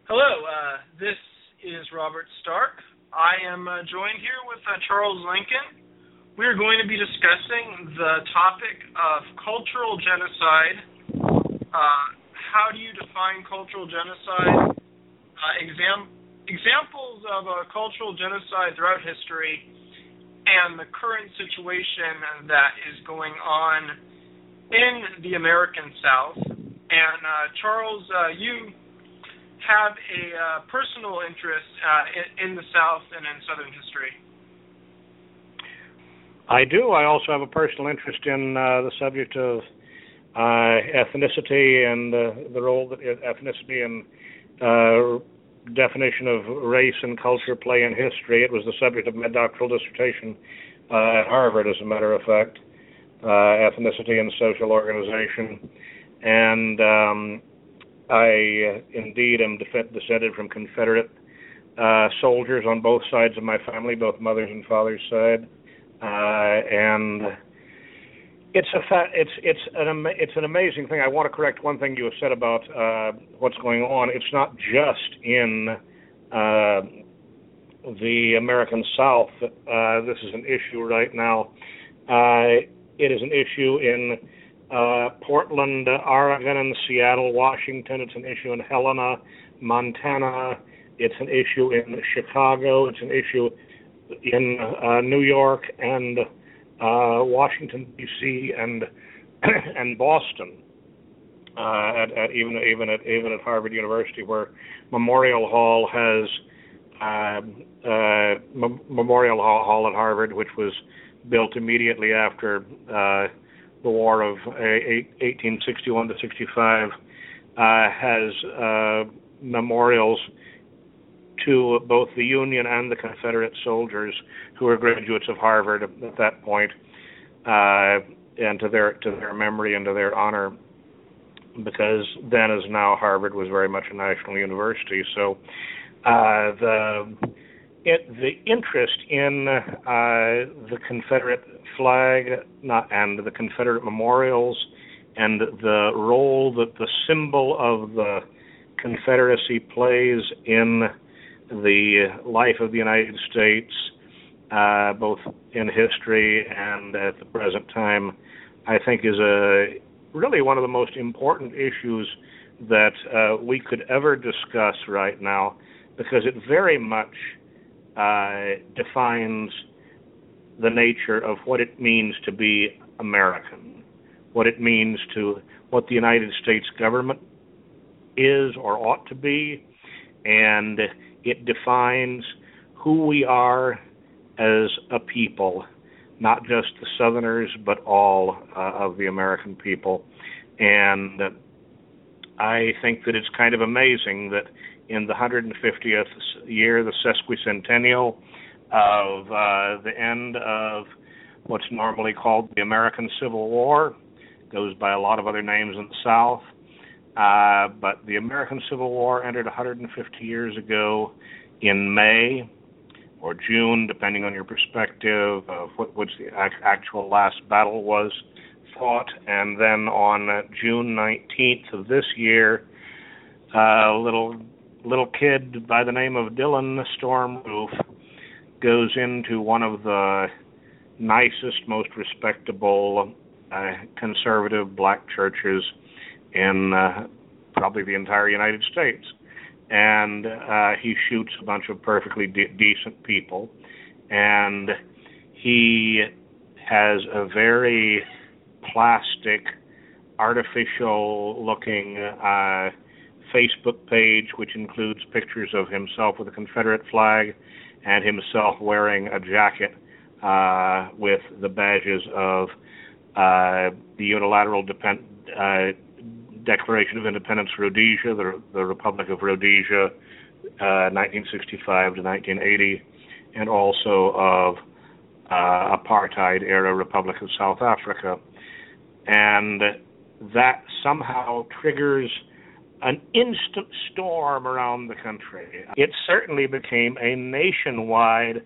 Hello, this is Robert Stark. I am joined here with Charles Lincoln. We are going to be discussing the topic of cultural genocide. How do you define cultural genocide? Examples of cultural genocide throughout history, and the current situation that is going on in the American South. And Charles, you have a personal interest in the South and in Southern history. I do. I also have a personal interest in the subject of ethnicity and the role that ethnicity and definition of race and culture play in history. It was the subject of my doctoral dissertation at Harvard, as a matter of fact, ethnicity and social organization. And I indeed am descended from Confederate soldiers on both sides of my family, both mother's and father's side, and it's an amazing thing. I want to correct one thing you have said about what's going on. It's not just in the American South. This is an issue right now. It is an issue in Portland, Oregon, and Seattle, Washington. It's an issue in Helena, Montana. It's an issue in Chicago. It's an issue in New York and Washington D.C. and and Boston. Even at Harvard University, where Memorial Hall at Harvard, which was built immediately after the War of 1861 to 65, has memorials to both the Union and the Confederate soldiers who were graduates of Harvard at that point, and to their memory and to their honor, because then as now Harvard was very much a national university. So the interest in the Confederate flag and the Confederate memorials and the role that the symbol of the Confederacy plays in the life of the United States, both in history and at the present time, I think is really one of the most important issues that we could ever discuss right now, because it very much defines the nature of what it means to be American, what it means to what the United States government is or ought to be, and it defines who we are as a people, not just the Southerners, but all of the American people. And I think that it's kind of amazing that in the 150th year, the sesquicentennial of the end of what's normally called the American Civil War, goes by a lot of other names in the South, but the American Civil War ended 150 years ago in May or June, depending on your perspective of which the actual last battle was fought. And then on June 19th of this year, a little kid by the name of Dylan Stormroof goes into one of the nicest, most respectable conservative black churches in probably the entire United States. And he shoots a bunch of perfectly decent people. And he has a very plastic, artificial-looking Facebook page, which includes pictures of himself with a Confederate flag and himself wearing a jacket with the badges of the Unilateral Declaration of Independence Rhodesia, the Republic of Rhodesia, 1965 to 1980, and also of apartheid-era Republic of South Africa. And that somehow triggers an instant storm around the country. It certainly became a nationwide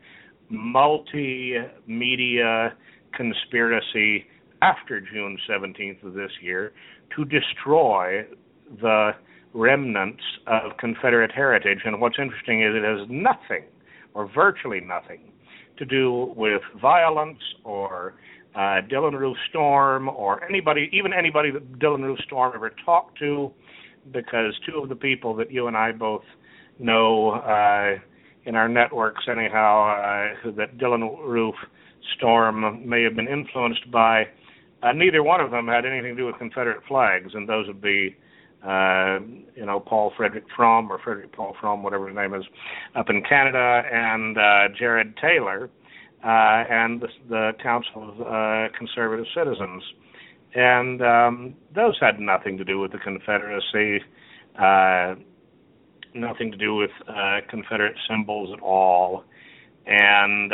multimedia conspiracy after June 17th of this year to destroy the remnants of Confederate heritage. And what's interesting is it has nothing, or virtually nothing, to do with violence or Dylann Roof Storm or anybody that Dylann Roof Storm ever talked to, because two of the people that you and I both know in our networks anyhow, that Dylann Roof Storm may have been influenced by, neither one of them had anything to do with Confederate flags, and those would be Paul Frederick Fromm, or Frederick Paul Fromm, whatever his name is, up in Canada, and Jared Taylor, and the Council of Conservative Citizens. And those had nothing to do with the Confederacy, nothing to do with Confederate symbols at all. And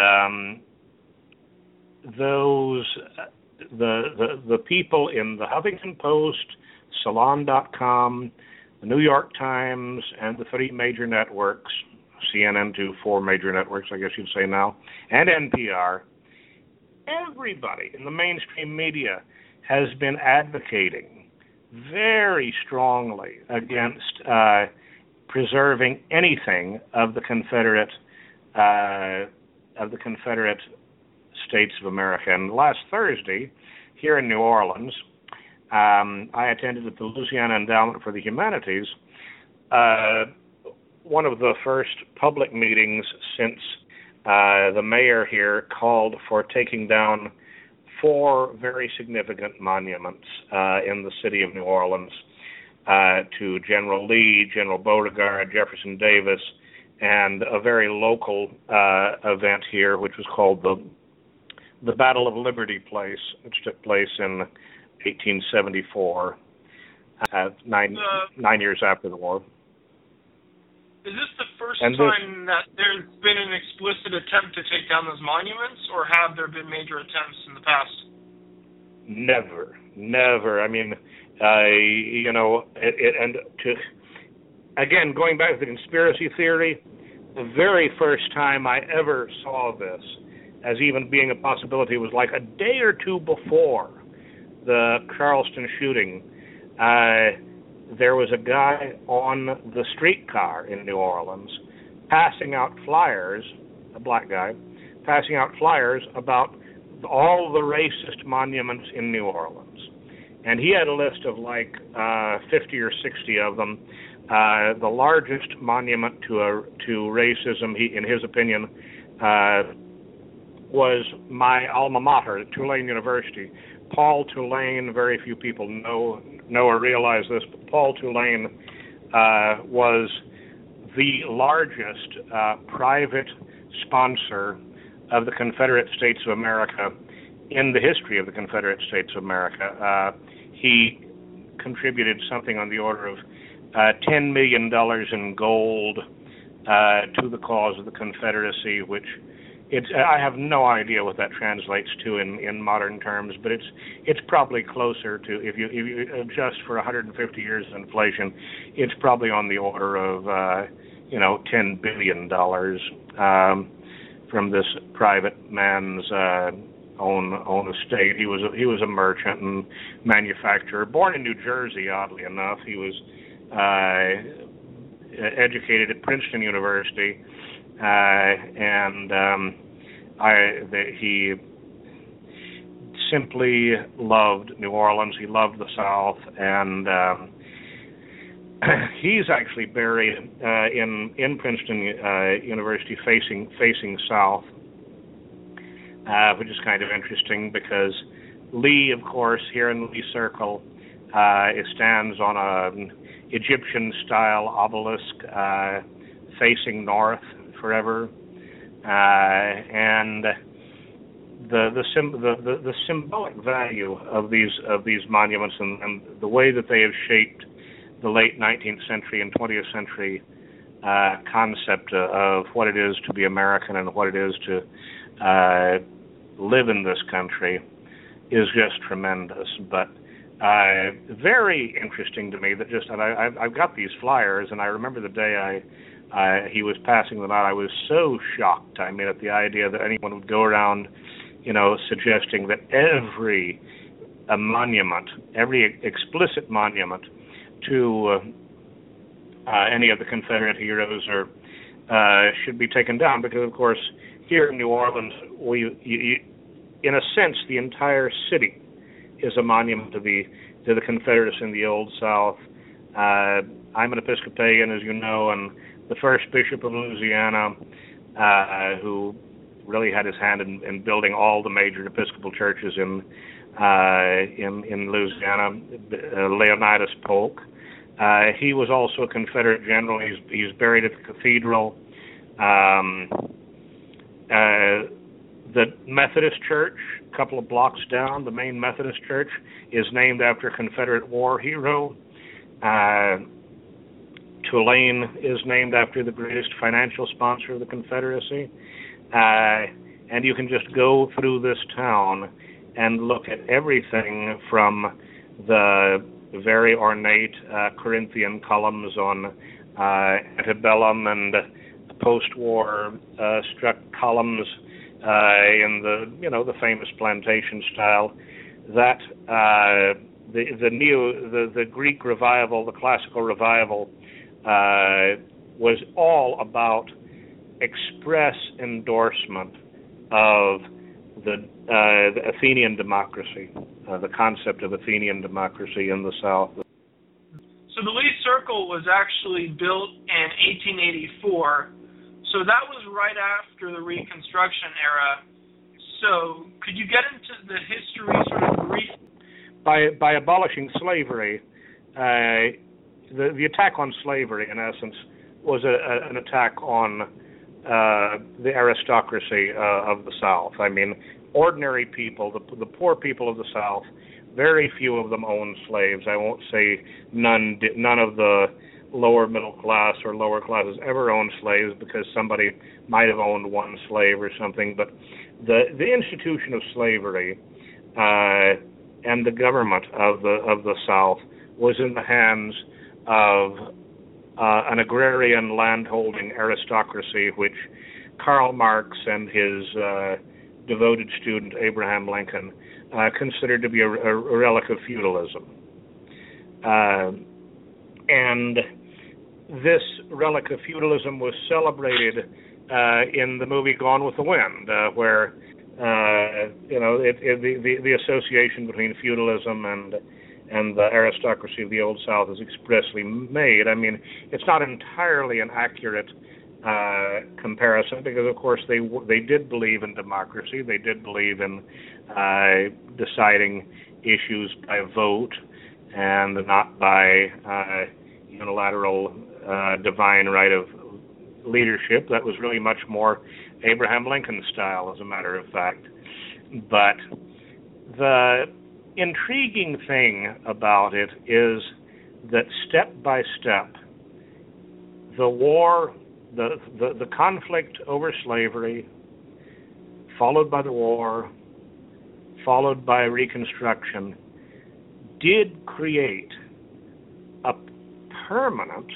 the people in the Huffington Post, Salon.com, the New York Times, and the three major networks, CNN to four major networks, I guess you'd say now, and NPR, everybody in the mainstream media has been advocating very strongly against preserving anything of the Confederate States of America. And last Thursday, here in New Orleans, I attended at the Louisiana Endowment for the Humanities one of the first public meetings since the mayor here called for taking down 4 very significant monuments in the city of New Orleans to General Lee, General Beauregard, Jefferson Davis, and a very local event here, which was called the Battle of Liberty Place, which took place in 1874, 9 years after the war. Is this the first time that there's been an explicit attempt to take down those monuments, or have there been major attempts in the past? Never. I mean, again, going back to the conspiracy theory, the very first time I ever saw this as even being a possibility was like a day or two before the Charleston shooting. There was a guy on the streetcar in New Orleans passing out flyers, a black guy, passing out flyers about all the racist monuments in New Orleans. And he had a list of like 50 or 60 of them. The largest monument to racism, in his opinion, was my alma mater, Tulane University. Paul Tulane, very few people know or realize this, but Paul Tulane was the largest private sponsor of the Confederate States of America in the history of the Confederate States of America. He contributed something on the order of $10 million in gold to the cause of the Confederacy, which I have no idea what that translates to in modern terms, but it's probably closer to, if you adjust for 150 years of inflation, it's probably on the order of $10 billion from this private man's own estate. He was a merchant and manufacturer, born in New Jersey. Oddly enough, he was educated at Princeton University. He simply loved New Orleans. He loved the South, and he's actually buried in Princeton University, facing south, which is kind of interesting because Lee, of course, here in Lee Circle, it stands on an Egyptian-style obelisk facing north forever, and the symbolic value of these monuments and the way that they have shaped the late 19th century and 20th century concept of what it is to be American and what it is to live in this country is just tremendous. But very interesting to me that I've got these flyers, and I remember the day he was passing them out. I was so shocked. I mean, at the idea that anyone would go around, suggesting that every monument, every explicit monument to any of the Confederate heroes should be taken down, because, of course, here in New Orleans, in a sense, the entire city is a monument to the Confederates in the Old South. I'm an Episcopalian, as you know, and the first Bishop of Louisiana, who really had his hand in building all the major Episcopal churches in Louisiana, Leonidas Polk. He was also a Confederate general. He's buried at the cathedral. The Methodist Church, a couple of blocks down, the main Methodist Church, is named after a Confederate war hero. Tulane is named after the greatest financial sponsor of the Confederacy. And you can just go through this town and look at everything from the very ornate Corinthian columns on antebellum and post-war struck columns in the famous plantation style, that the Greek revival, the classical revival, was all about express endorsement of the Athenian democracy, the concept of Athenian democracy in the South. So the Lee Circle was actually built in 1884, so that was right after the Reconstruction era. So could you get into the history sort of brief? By abolishing slavery, the attack on slavery, in essence, was an attack on the aristocracy of the South. I mean, ordinary people, the poor people of the South, very few of them owned slaves. I won't say none of the lower middle class or lower classes ever owned slaves, because somebody might have owned one slave or something. But the institution of slavery and the government of the South was in the hands of an agrarian landholding aristocracy, which Karl Marx and his devoted student Abraham Lincoln considered to be a relic of feudalism. And this relic of feudalism was celebrated in the movie Gone with the Wind, where the association between feudalism and the aristocracy of the Old South is expressly made. I mean, it's not entirely an accurate comparison, because, of course, they did believe in democracy. They did believe in deciding issues by vote and not by unilateral divine right of leadership. That was really much more Abraham Lincoln style, as a matter of fact. But the intriguing thing about it is that step by step, the war, the conflict over slavery, followed by the war, followed by Reconstruction, did create a permanent,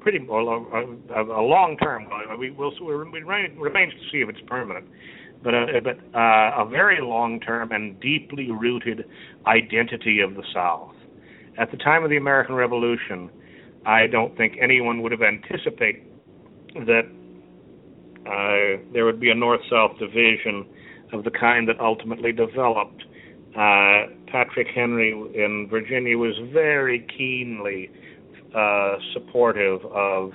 a long-term, remains to see if it's permanent, but a very long-term and deeply rooted identity of the South. At the time of the American Revolution, I don't think anyone would have anticipated that there would be a North-South division of the kind that ultimately developed. Patrick Henry in Virginia was very keenly supportive of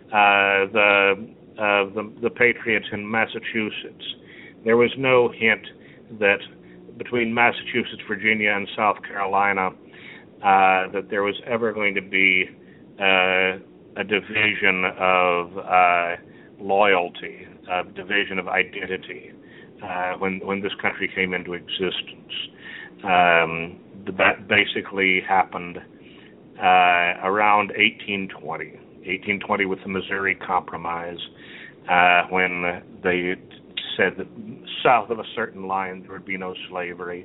the Patriots in Massachusetts. There was no hint that between Massachusetts, Virginia, and South Carolina that there was ever going to be a division of loyalty, a division of identity when this country came into existence. That basically happened around 1820 with the Missouri Compromise, when they said that south of a certain line there would be no slavery.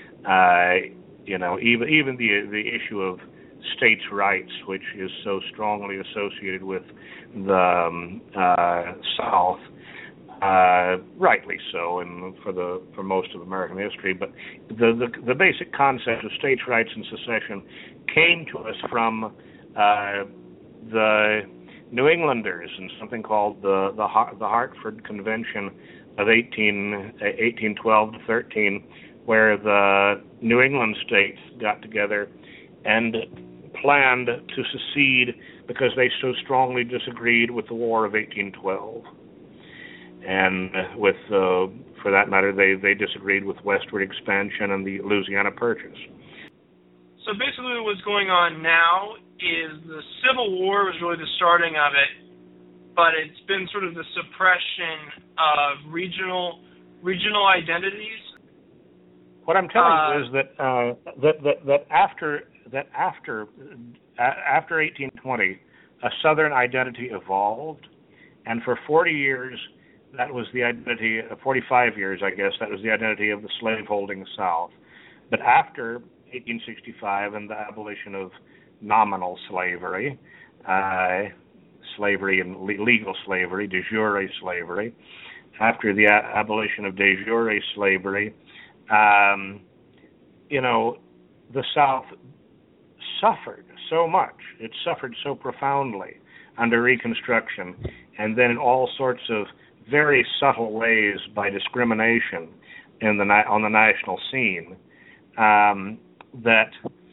Even the issue of states' rights, which is so strongly associated with the South, rightly so, and for most of American history. But the basic concept of states' rights and secession came to us from the New Englanders in something called the Hartford Convention of 1812 to 13, where the New England states got together and planned to secede because they so strongly disagreed with the War of 1812. And with, for that matter, they disagreed with westward expansion and the Louisiana Purchase. So basically what's going on now is the Civil War was really the starting of it, but it's been sort of the suppression of regional identities. What I'm telling you is that after 1820, a Southern identity evolved, and for 40 years, that was the identity. 45 years, I guess, that was the identity of the slaveholding South. But after 1865 and the abolition of nominal slavery, slavery and legal slavery, de jure slavery, after the abolition of de jure slavery, the South suffered so much. It suffered so profoundly under Reconstruction, and then in all sorts of very subtle ways by discrimination on the national scene, that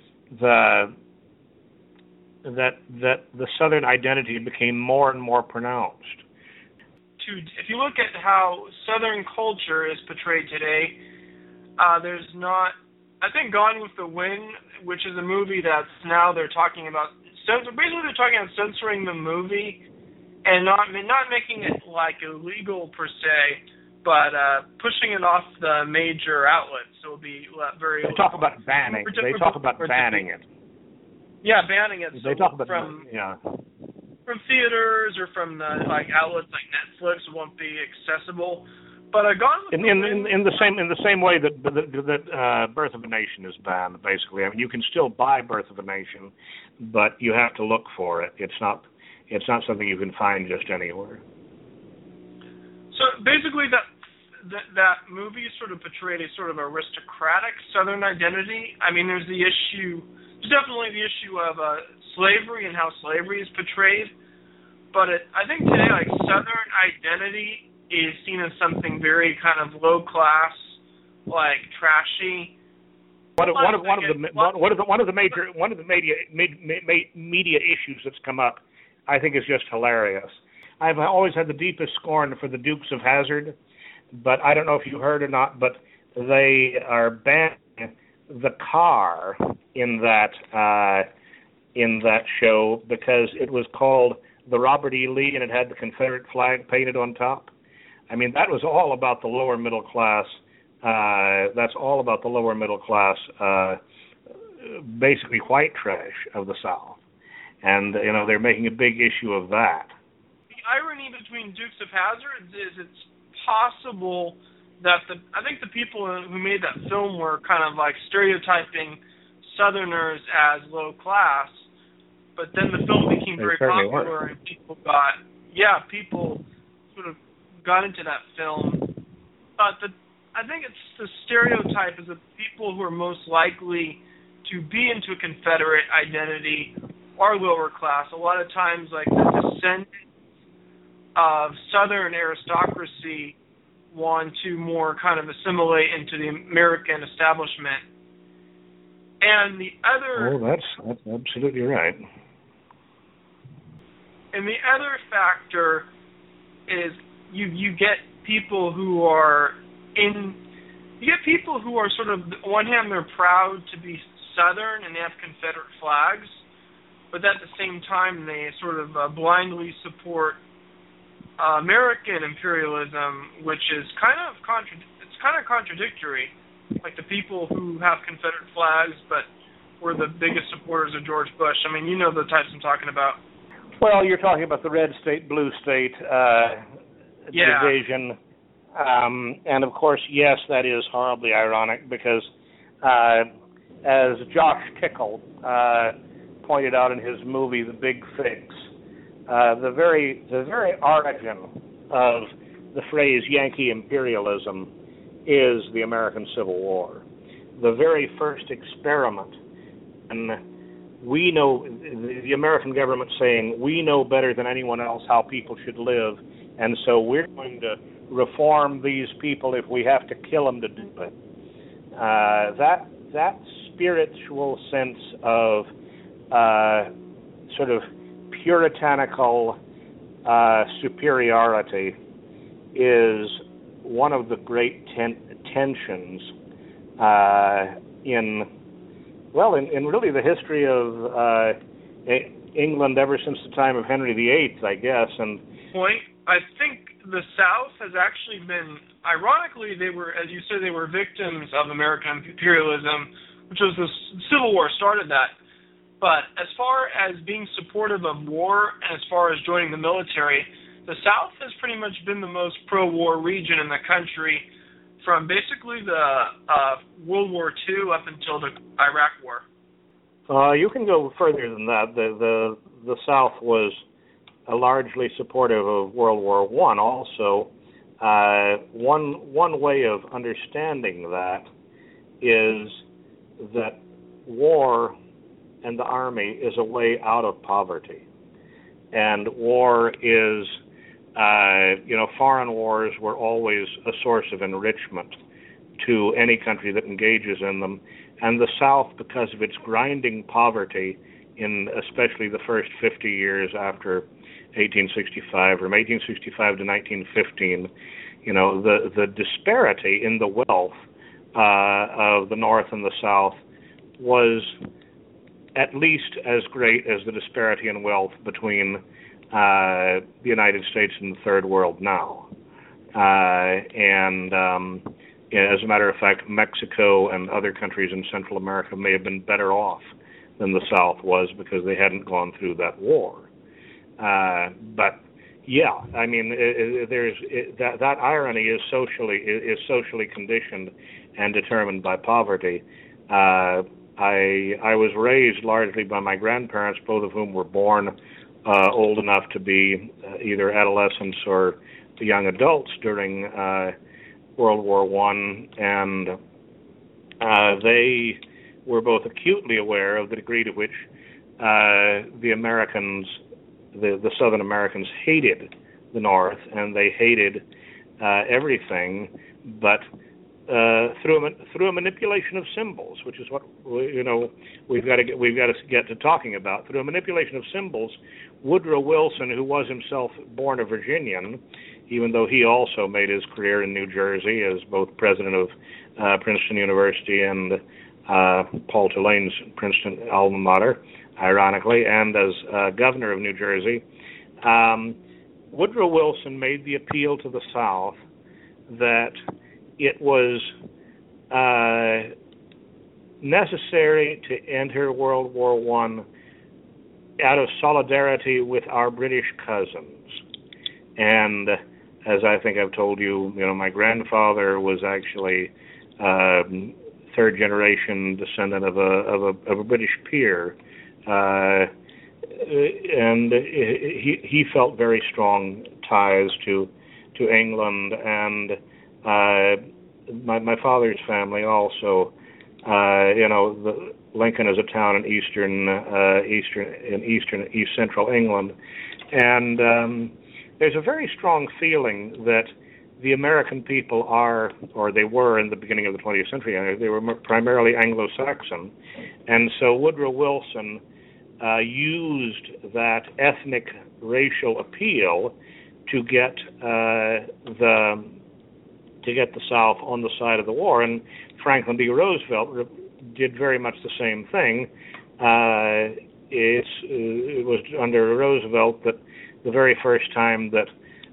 the Southern identity became more and more pronounced. If you look at how Southern culture is portrayed today, there's not. I think Gone with the Wind, which is a movie that's now they're talking about. Basically, they're talking about censoring the movie and not making it like illegal per se, but pushing it off the major outlets. So it'll be very. They talk about banning. They talk about banning it. Yeah, banning it. They talk about from theaters or from the outlets like Netflix. It won't be accessible. But Gone with the Wind, in the same way that Birth of a Nation is banned, basically. I mean, you can still buy Birth of a Nation, but you have to look for it. It's not something you can find just anywhere. So basically, that movie sort of portrayed a sort of aristocratic Southern identity. I mean, there's definitely the issue of slavery and how slavery is portrayed. But I think today, Southern identity is seen as something very kind of low class, trashy. One of the major media issues that's come up, I think, is just hilarious. I've always had the deepest scorn for the Dukes of Hazzard, but I don't know if you heard or not, but they are banning the car in that show because it was called the Robert E. Lee and it had the Confederate flag painted on top. I mean, that was all about the lower middle class. That's all about the lower middle class, basically white trash of the South. And, they're making a big issue of that. The irony between Dukes of Hazzard is it's possible that I think the people who made that film were kind of stereotyping Southerners as low class, but then the film became very popular and people sort of got into that film. But I think it's the stereotype is the people who are most likely to be into a Confederate identity are lower class. A lot of times, the descendants of Southern aristocracy want to more kind of assimilate into the American establishment. And the other... Oh, that's absolutely right. And the other factor is you get people who are sort of, on one hand, they're proud to be Southern and they have Confederate flags, but at the same time they sort of blindly support American imperialism, which is kind of contradictory. Like the people who have Confederate flags but were the biggest supporters of George Bush. I mean, you know the types I'm talking about. Well, you're talking about the red state, blue state division. And, of course, yes, that is horribly ironic because, as Josh Tickle pointed out in his movie, The Big Fix, the very origin of the phrase Yankee imperialism is the American Civil War. The very first experiment in we know, the American government saying, we know better than anyone else how people should live, and so we're going to reform these people if we have to kill them to do it. That spiritual sense of sort of puritanical superiority is one of the great tensions in really the history of England ever since the time of Henry VIII, I guess. And I think the South has actually been, ironically, they were, as you said, they were victims of American imperialism, which was the Civil War started that. But as far as being supportive of war and as far as joining the military, the South has pretty much been the most pro-war region in the country from basically the World War II up until the Iraq War. You can go further than that. The South was largely supportive of World War I also. One way of understanding that is that war and the army is a way out of poverty. And war is, foreign wars were always a source of enrichment to any country that engages in them. And the South, because of its grinding poverty in especially the first 50 years after 1865, from 1865 to 1915, the disparity in the wealth of the North and the South was at least as great as the disparity in wealth between the United States and the Third World now. As a matter of fact, Mexico and other countries in Central America may have been better off than the South was because they hadn't gone through that war. But yeah, I mean, that irony is socially conditioned and determined by poverty. I was raised largely by my grandparents, both of whom were born old enough to be either adolescents or young adults during World War I, and they were both acutely aware of the degree to which the Americans, the Southern Americans, hated the North, and they hated everything, but through a manipulation of symbols, which is what we've got to get to talking about. Through a manipulation of symbols, Woodrow Wilson, who was himself born a Virginian, even though he also made his career in New Jersey as both president of Princeton University and Paul Tulane's Princeton alma mater, ironically, and as governor of New Jersey, Woodrow Wilson made the appeal to the South that it was necessary to enter World War I out of solidarity with our British cousins. And as I think I've told you, my grandfather was actually third generation descendant of a British peer, and he felt very strong ties to England, and my father's family also. Lincoln is a town in east central England, and there's a very strong feeling that the American people are, or they were in the beginning of the 20th century, they were primarily Anglo-Saxon, and so Woodrow Wilson used that ethnic racial appeal to get the South on the side of the war, and Franklin D. Roosevelt did very much the same thing. It was under Roosevelt that the very first time that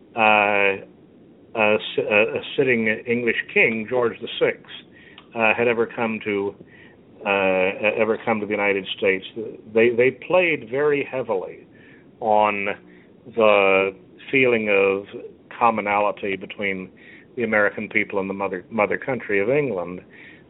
a sitting English king, George VI, had ever come to the United States. They played very heavily on the feeling of commonality between the American people and the mother country of England,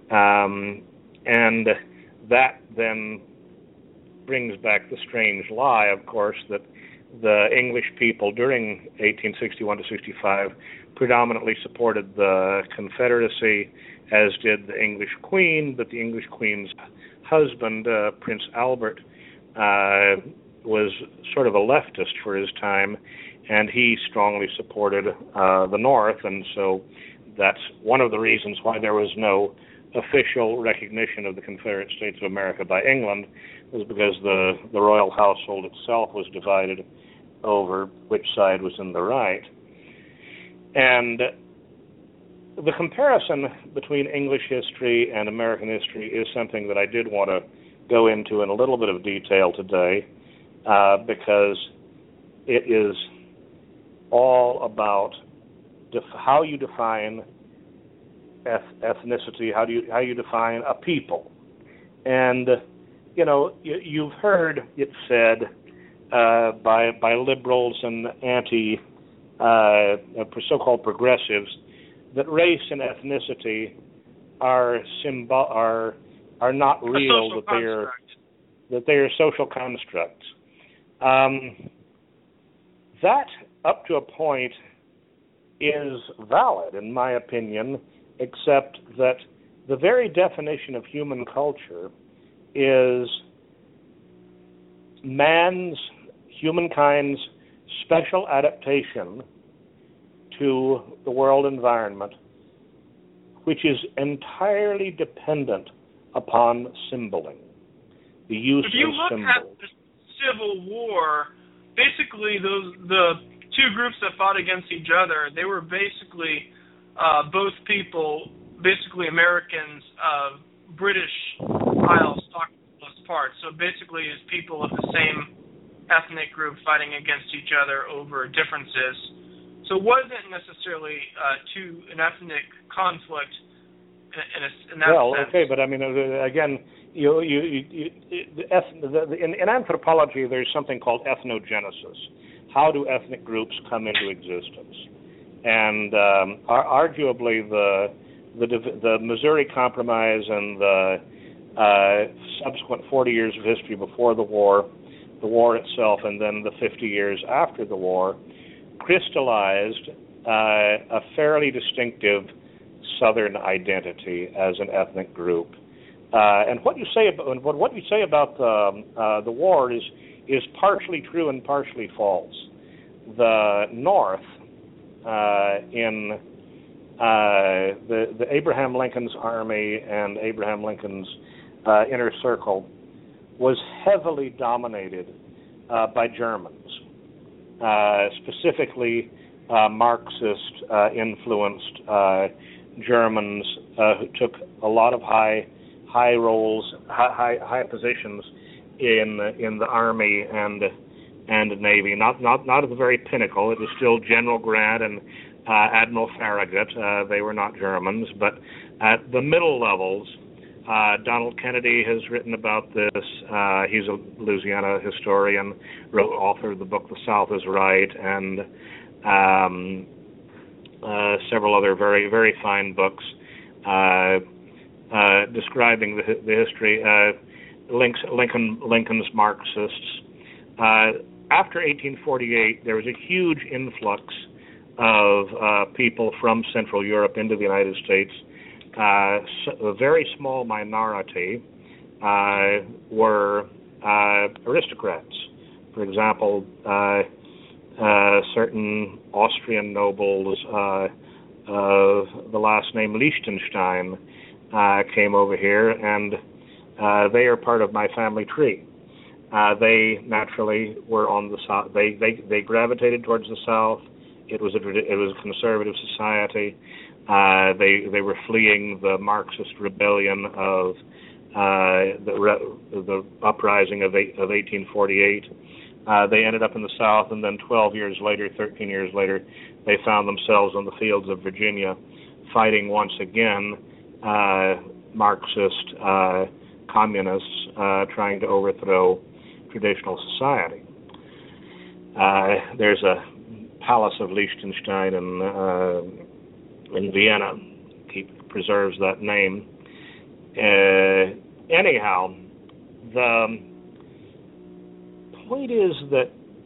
and that then brings back the strange lie, of course, that the English people during 1861 to 65 predominantly supported the Confederacy, as did the English Queen, but the English Queen's husband, Prince Albert, was sort of a leftist for his time, and he strongly supported the North, and so that's one of the reasons why there was no official recognition of the Confederate States of America by England, was because the royal household itself was divided over which side was in the right. And the comparison between English history and American history is something that I did want to go into in a little bit of detail today, because it is all about how you define ethnicity, how you define a people. And you've heard it said by liberals and so-called progressives that race and ethnicity are not real, that they are social constructs. That, up to a point, is valid, in my opinion, except that the very definition of human culture is humankind's special adaptation to the world environment, which is entirely dependent upon symboling, the use of symbols. If you look at the Civil War, basically the two groups that fought against each other, they were basically both people, basically Americans of British Isles stock for the most part. So basically it's people of the same ethnic group fighting against each other over differences. So it wasn't necessarily an ethnic conflict in that sense. Okay, but I mean, again, in anthropology, there's something called ethnogenesis. How do ethnic groups come into existence? And arguably, the Missouri Compromise and the subsequent 40 years of history before the war itself, and then the 50 years after the war, crystallized a fairly distinctive Southern identity as an ethnic group. And what you say about the war is partially true and partially false. The North, in the Abraham Lincoln's Army and Abraham Lincoln's inner circle, was heavily dominated by Germans, specifically Marxist-influenced Germans who took a lot of high roles, high positions in the Army and Navy. Not at the very pinnacle. It was still General Grant and Admiral Farragut. They were not Germans, but at the middle levels, Donald Kennedy has written about this. He's a Louisiana historian, author of the book The South is Right, and several other very, very fine books describing the history. Lincoln's Marxists. After 1848, there was a huge influx of people from Central Europe into the United States. A very small minority were aristocrats. For example, certain Austrian nobles of the last name Liechtenstein came over here, and they are part of my family tree. They naturally were on the south. They gravitated towards the south. It was a conservative society. They were fleeing the Marxist rebellion of the uprising of 1848. They ended up in the South, and then 13 years later, they found themselves on the fields of Virginia, fighting once again Marxist communists trying to overthrow traditional society. There's a Palace of Liechtenstein in Vienna. Preserves that name. Anyhow, the point is that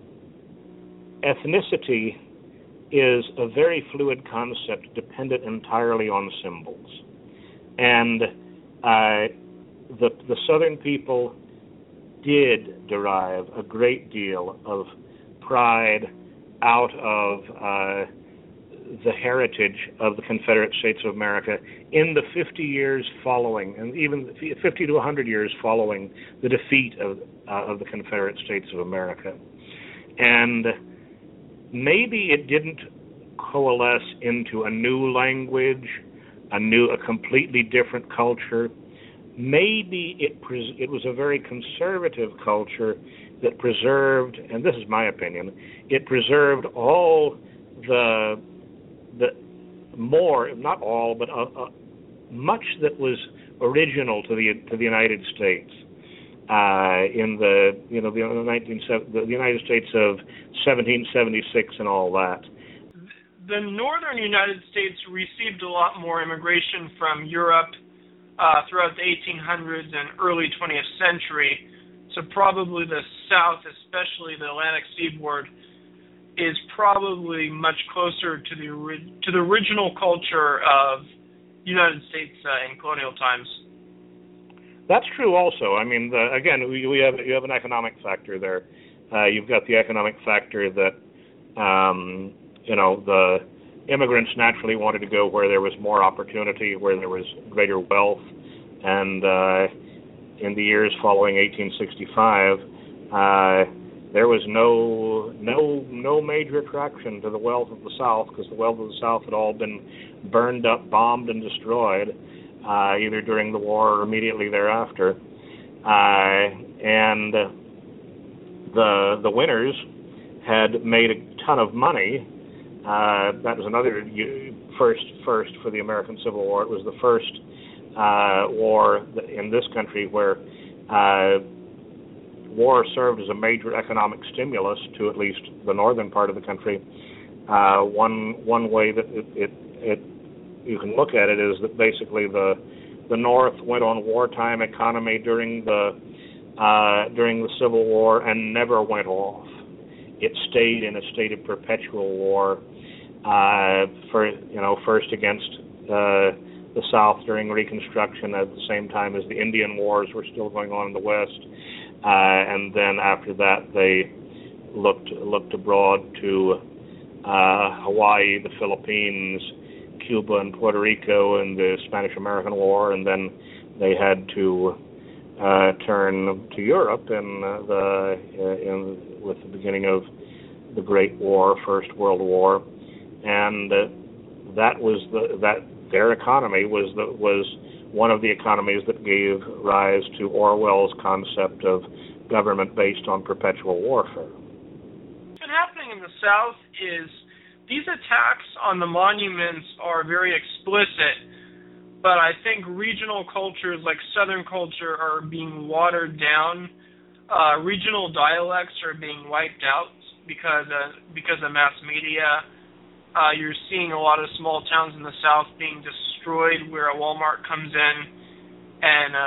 ethnicity is a very fluid concept dependent entirely on symbols. And the Southern people did derive a great deal of pride out of the heritage of the Confederate States of America in the 50 years following, and even 50 to 100 years following the defeat of the Confederate States of America. And maybe it didn't coalesce into a new language, a completely different culture. Maybe it was a very conservative culture that preserved, and this is my opinion, it preserved all the more, not all, but much that was original to the United States in the United States of 1776 and all that. The northern United States received a lot more immigration from Europe throughout the 1800s and early 20th century. So probably the South, especially the Atlantic seaboard, is probably much closer to the original culture of United States in colonial times. That's true. Also, I mean, you have an economic factor there. You've got the economic factor that the immigrants naturally wanted to go where there was more opportunity, where there was greater wealth, and in the years following 1865. There was no major attraction to the wealth of the South, because the wealth of the South had all been burned up, bombed, and destroyed, either during the war or immediately thereafter. And the winners had made a ton of money. That was another first for the American Civil War. It was the first war in this country where war served as a major economic stimulus to at least the northern part of the country. One way that it you can look at it is that basically the North went on wartime economy during the Civil War and never went off. It stayed in a state of perpetual war. First against the South during Reconstruction, at the same time as the Indian Wars were still going on in the West. And then after that, they looked abroad to Hawaii, the Philippines, Cuba, and Puerto Rico in the Spanish-American War, and then they had to turn to Europe with the beginning of the Great War, First World War, and their economy was one of the economies that gave rise to Orwell's concept of government based on perpetual warfare. What's been happening in the South is these attacks on the monuments are very explicit, but I think regional cultures like Southern culture are being watered down. Regional dialects are being wiped out because of mass media. You're seeing a lot of small towns in the South being destroyed where a Walmart comes in, and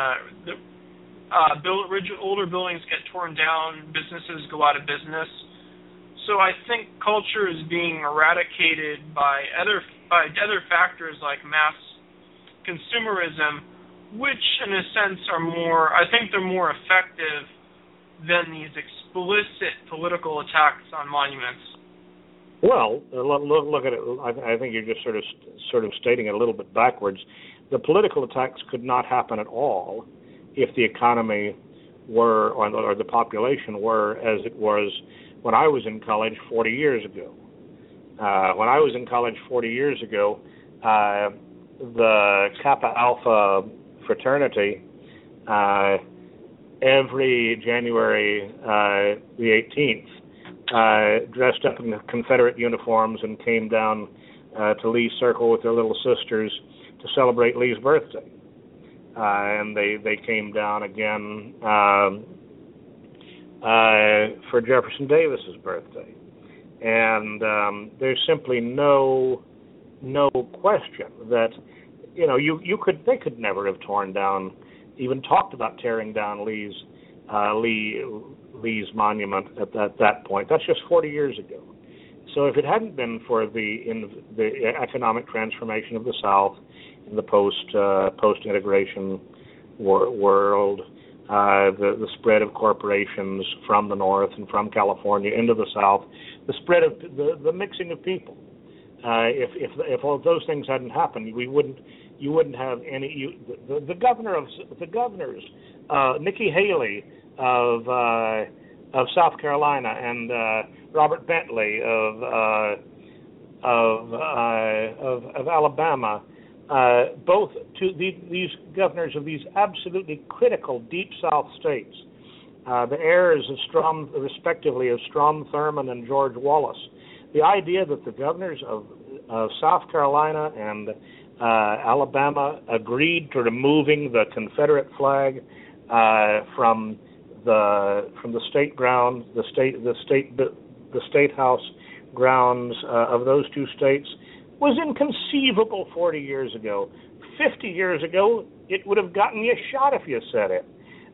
older buildings get torn down, businesses go out of business. So I think culture is being eradicated by other factors like mass consumerism, which in a sense I think they're more effective than these explicit political attacks on monuments. Well, look at it. I think you're just sort of stating it a little bit backwards. The political attacks could not happen at all if the economy were, or the population were, as it was when I was in college 40 years ago. When I was in college 40 years ago, the Kappa Alpha fraternity, every January the 18th, dressed up in Confederate uniforms and came down to Lee's Circle with their little sisters to celebrate Lee's birthday. And they came down again for Jefferson Davis's birthday. And there's simply no question that they could never have torn down, even talked about tearing down Lee's monument at that point. That's just 40 years ago. So if it hadn't been for the economic transformation of the South in the post-integration world, the spread of corporations from the north and from California into the south, the spread of the mixing of people. If all of those things hadn't happened, you wouldn't have any. The governors, Nikki Haley of South Carolina and Robert Bentley of Alabama, both these governors of these absolutely critical deep South states, the heirs of respectively of Strom Thurmond and George Wallace. The idea that the governors of South Carolina and Alabama agreed to removing the Confederate flag from the state grounds, the state house grounds of those two states was inconceivable 40 years ago. 50 years ago, it would have gotten you shot if you said it.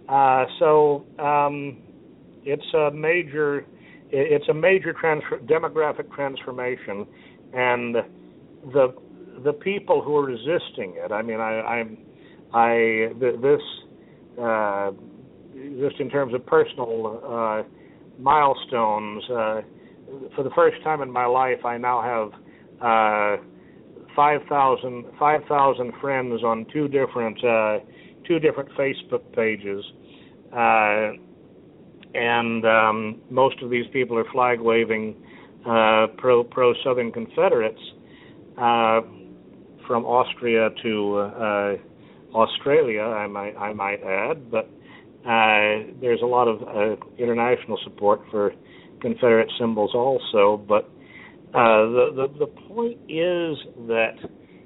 It's a major demographic transformation, and the people who are resisting it. I mean, just in terms of personal milestones. For the first time in my life, I now have 5,000 friends on two different Facebook pages, and most of these people are flag waving pro Southern Confederates from Austria to Australia. I might add, but there's a lot of international support for Confederate symbols also, but the point is that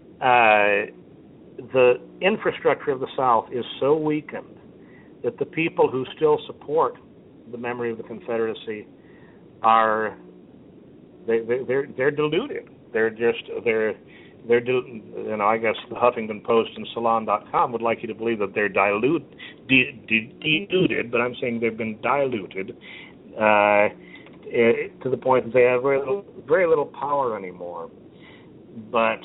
the infrastructure of the South is so weakened that the people who still support the memory of the Confederacy they're deluded. I guess the Huffington Post and Salon.com would like you to believe that they're deluded, but I'm saying they've been diluted to the point that they have very little power anymore. But,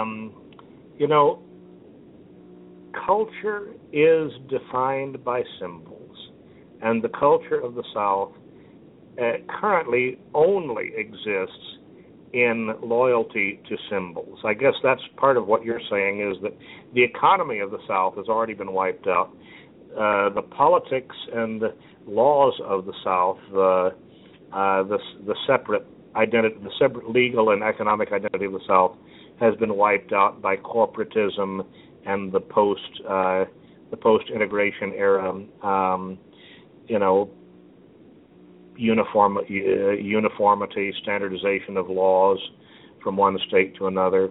culture is defined by symbols, and the culture of the South currently only exists in loyalty to symbols. I guess that's part of what you're saying, is that the economy of the South has already been wiped out. The politics and the laws of the South, the separate identity, the separate legal and economic identity of the South, has been wiped out by corporatism and the post-integration era. Uniformity, standardization of laws from one state to another.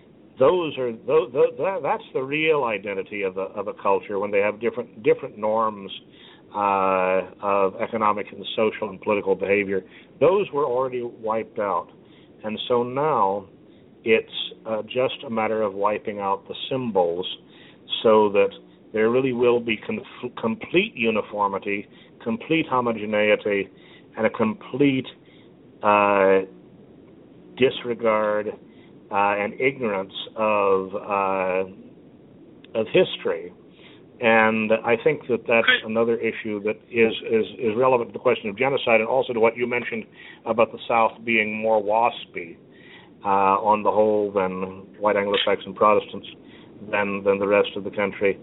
That's the real identity of a culture, when they have different norms of economic and social and political behavior. Those were already wiped out, and so now it's just a matter of wiping out the symbols, so that there really will be complete uniformity, complete homogeneity, and a complete disregard and ignorance of history. And I think that's another issue that is relevant to the question of genocide, and also to what you mentioned about the South being more waspy on the whole than white Anglo-Saxon Protestants than the rest of the country.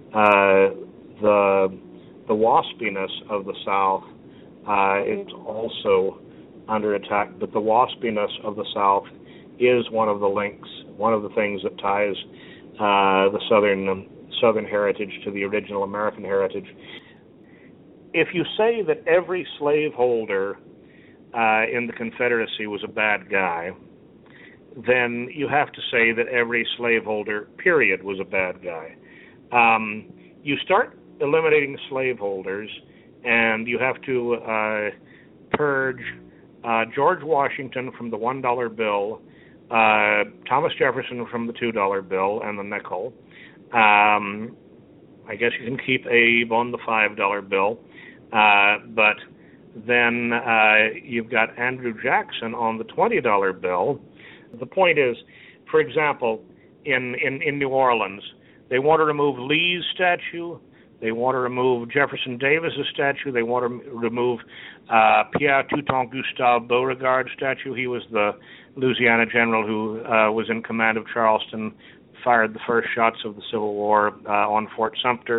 The waspiness of the South is also under attack, but the waspiness of the South is one of the links, one of the things that ties the Southern heritage to the original American heritage. If you say that every slaveholder in the Confederacy was a bad guy, then you have to say that every slaveholder, period, was a bad guy. You start eliminating slaveholders, and you have to purge George Washington from the $1 bill, Thomas Jefferson from the $2 bill and the nickel. I guess you can keep Abe on the $5 bill, but then you've got Andrew Jackson on the $20 bill. The point is, for example, in New Orleans, they want to remove Lee's statue, They want to remove Jefferson Davis's statue. They want to remove Pierre Toutant Gustave Beauregard's statue. He was the Louisiana general who was in command of Charleston, fired the first shots of the Civil War on Fort Sumter.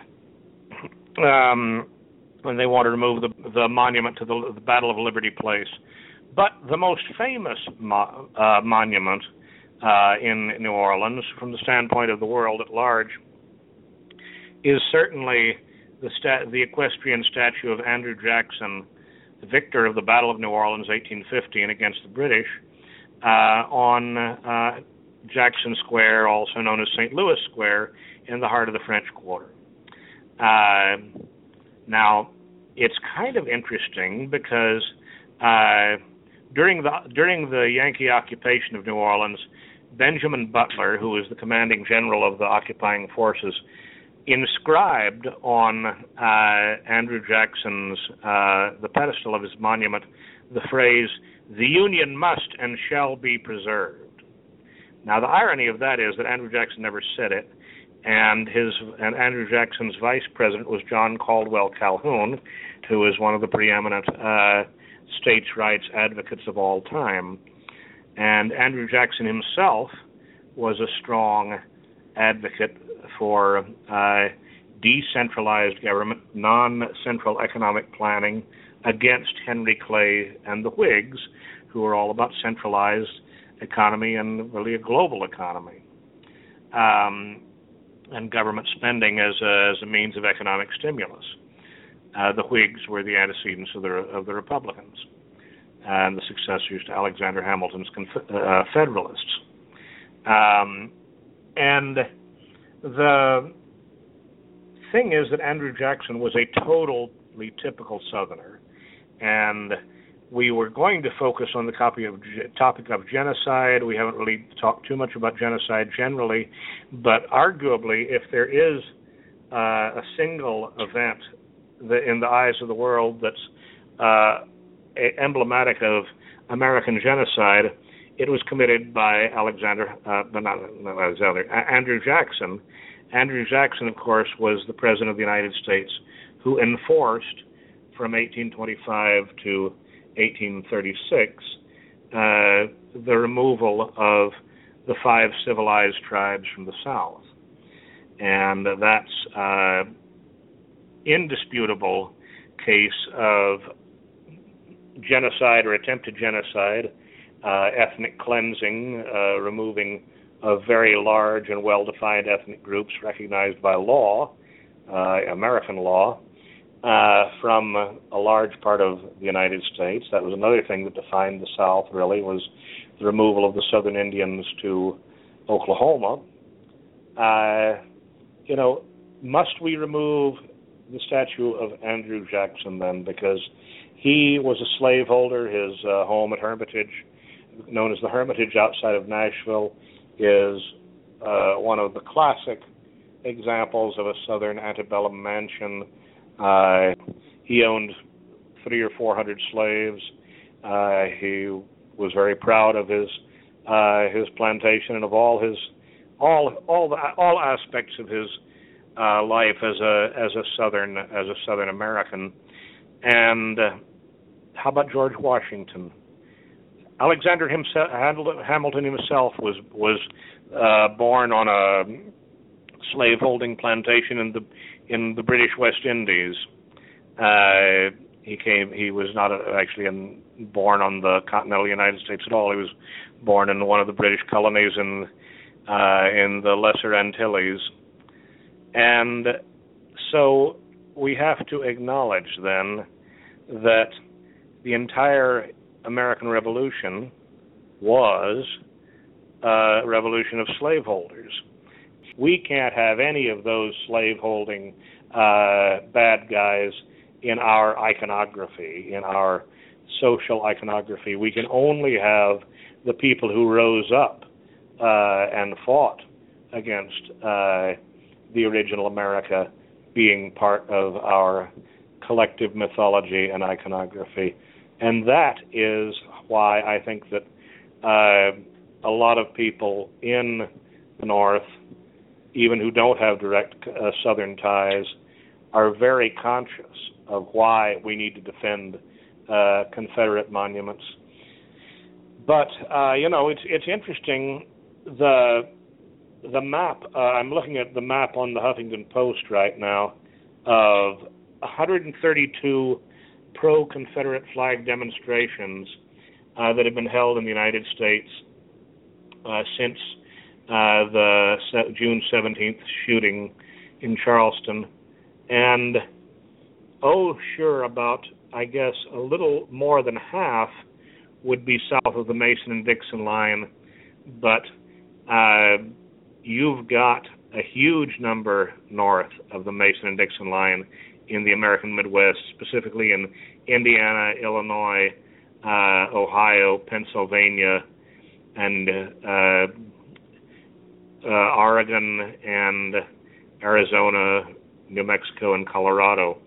And they want to remove the monument to the Battle of Liberty Place. But the most famous monument in New Orleans, from the standpoint of the world at large, is certainly the equestrian statue of Andrew Jackson, the victor of the Battle of New Orleans, 1815, against the British, on Jackson Square, also known as St. Louis Square, in the heart of the French Quarter. Now, it's kind of interesting because during the Yankee occupation of New Orleans, Benjamin Butler, who was the commanding general of the occupying forces, inscribed on Andrew Jackson's the pedestal of his monument the phrase, "The Union must and shall be preserved." Now, the irony of that is that Andrew Jackson never said it, and Andrew Jackson's vice president was John Caldwell Calhoun, who is one of the preeminent states' rights advocates of all time. And Andrew Jackson himself was a strong advocate for decentralized government, non-central economic planning against Henry Clay and the Whigs, who were all about centralized economy and really a global economy, and government spending as a means of economic stimulus. The Whigs were the antecedents of the Republicans and the successors to Alexander Hamilton's Federalists. And the thing is that Andrew Jackson was a totally typical Southerner, and we were going to focus on the topic of genocide. We haven't really talked too much about genocide generally, but arguably, if there is a single event in the eyes of the world that's emblematic of American genocide, it was committed by Andrew Jackson. Andrew Jackson, of course, was the President of the United States who enforced from 1825 to 1836 the removal of the 5 civilized tribes from the South. And that's indisputable case of genocide or attempted genocide, ethnic cleansing, removing of very large and well-defined ethnic groups recognized by law, American law, from a large part of the United States. That was another thing that defined the South, really, was the removal of the Southern Indians to Oklahoma. Must we remove the statue of Andrew Jackson then? Because he was a slaveholder. His home at Hermitage, known as the Hermitage outside of Nashville, is one of the classic examples of a Southern antebellum mansion. He owned 300 or 400 slaves. He was very proud of his plantation and of all aspects of his life as a Southern American. And how about George Washington? Alexander Hamilton himself was born on a slaveholding plantation in the British West Indies. He was not actually born on the continental United States at all. He was born in one of the British colonies in the Lesser Antilles. And so we have to acknowledge then that the entire American Revolution was a revolution of slaveholders. We can't have any of those slaveholding bad guys in our iconography, in our social iconography. We can only have the people who rose up and fought against the original America being part of our collective mythology and iconography. And that is why I think that a lot of people in the North, even who don't have direct Southern ties, are very conscious of why we need to defend Confederate monuments. But it's interesting. The map. I'm looking at the map on the Huffington Post right now of 132 pro-Confederate flag demonstrations that have been held in the United States since the June 17th shooting in Charleston. And about, I guess, a little more than half would be south of the Mason and Dixon line, but you've got a huge number north of the Mason and Dixon line in the American Midwest, specifically in Indiana, Illinois, Ohio, Pennsylvania, and Oregon, and Arizona, New Mexico, and Colorado.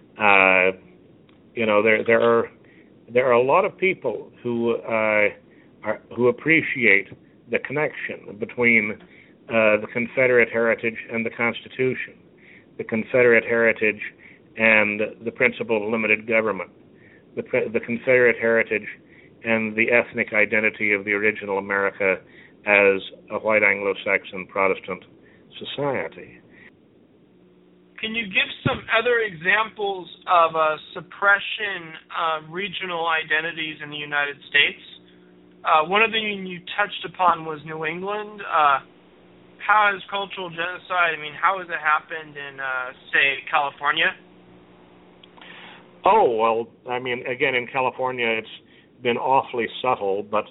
There are a lot of people who appreciate the connection between the Confederate heritage and the Constitution, the Confederate heritage and the principle of limited government, the Confederate heritage and the ethnic identity of the original America as a white Anglo-Saxon Protestant society. Can you give some other examples of suppression of regional identities in the United States? One of them you touched upon was New England. How has cultural genocide, how has it happened in, say, California? Oh, well, again, in California it's been awfully subtle, but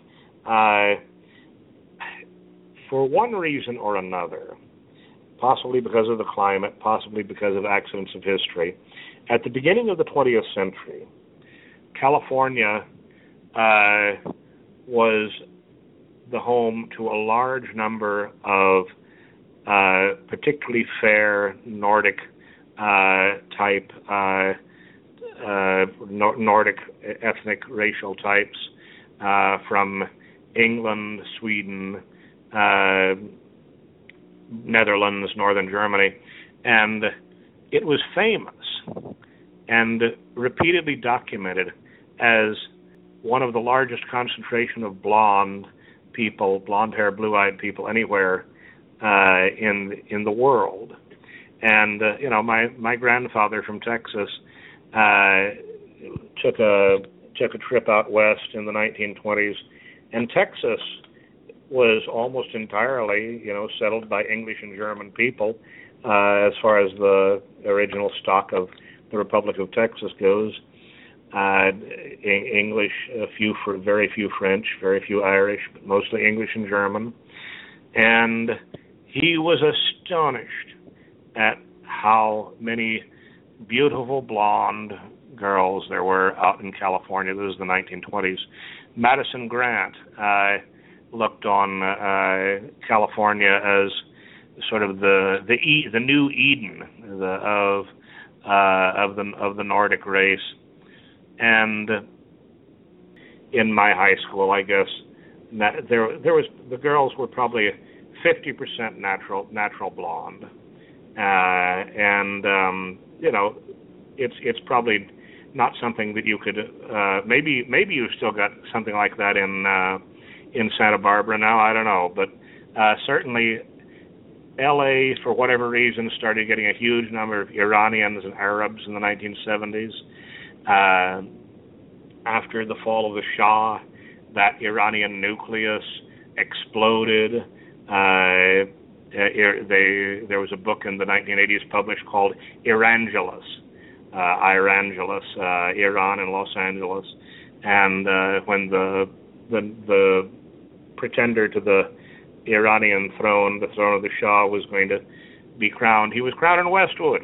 for one reason or another, possibly because of the climate, possibly because of accidents of history, at the beginning of the 20th century, California was the home to a large number of particularly fair Nordic type Nordic ethnic racial types from England, Sweden, Netherlands, Northern Germany, and it was famous and repeatedly documented as one of the largest concentration of blonde-haired, blue-eyed people anywhere in the world. And my grandfather from Texas took a trip out west in the 1920s, and Texas was almost entirely, settled by English and German people, as far as the original stock of the Republic of Texas goes. English, very few French, very few Irish, but mostly English and German. And he was astonished at how many beautiful blonde girls there were out in California. This was the 1920s. Madison Grant looked on California as sort of the new Eden of the Nordic race. And in my high school, I guess there was, the girls were probably 50% natural blonde, and it's probably not something that you could maybe you've still got something like that in Santa Barbara now, I don't know, but certainly LA, for whatever reason, started getting a huge number of Iranians and Arabs in the 1970s. After the fall of the Shah, that Iranian nucleus exploded. There was a book in the 1980s published called Irangelus, Iran and Los Angeles, and when the pretender to the Iranian throne, the throne of the Shah, was going to be crowned, he was crowned in Westwood,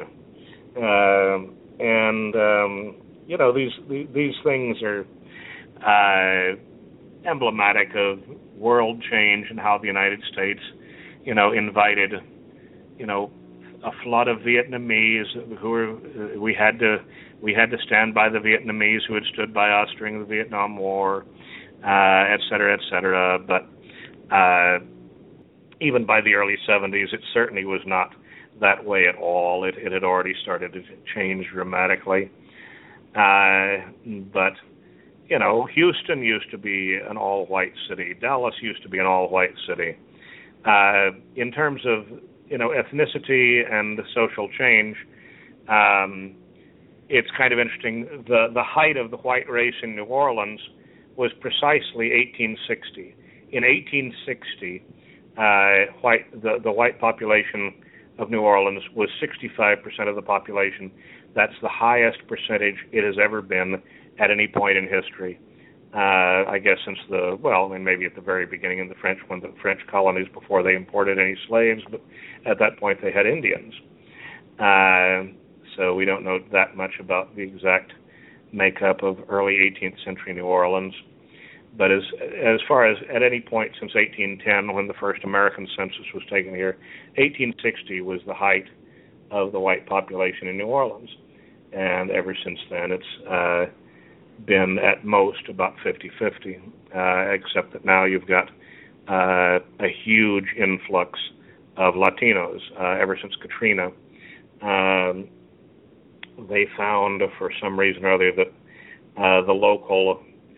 these things are emblematic of world change and how the United States, invited, a flood of Vietnamese we had to stand by the Vietnamese who had stood by us during the Vietnam War, et cetera, et cetera. But even by the early 70s, it certainly was not that way at all. It had already started to change dramatically. But, you know, Houston used to be an all-white city. Dallas used to be an all-white city. In terms of, you know, ethnicity and social change, it's kind of interesting. The height of the white race in New Orleans was precisely 1860. In 1860, the white population of New Orleans was 65% of the population. That's the highest percentage it has ever been at any point in history. I guess since maybe at the very beginning in the French colonies before they imported any slaves, but at that point they had Indians. So we don't know that much about the exact makeup of early 18th century New Orleans. But as far as at any point since 1810, when the first American census was taken here, 1860 was the height of the white population in New Orleans. And ever since then, it's been at most about 50-50, except that now you've got a huge influx of Latinos ever since Katrina. They found, for some reason or other, that the local